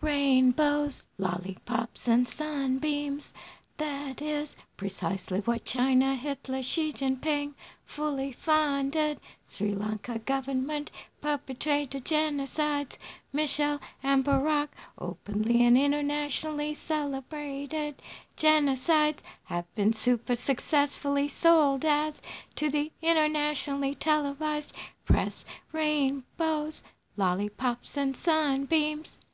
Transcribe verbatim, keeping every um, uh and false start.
Rainbows, lollipops, and sunbeams. That is precisely what China, Hitler, Xi Jinping fully funded. Sri Lanka government perpetrated genocides. Michelle and Barack openly and internationally celebrated genocides have been super successfully sold as to the internationally televised press. Rainbows, lollipops, and sunbeams.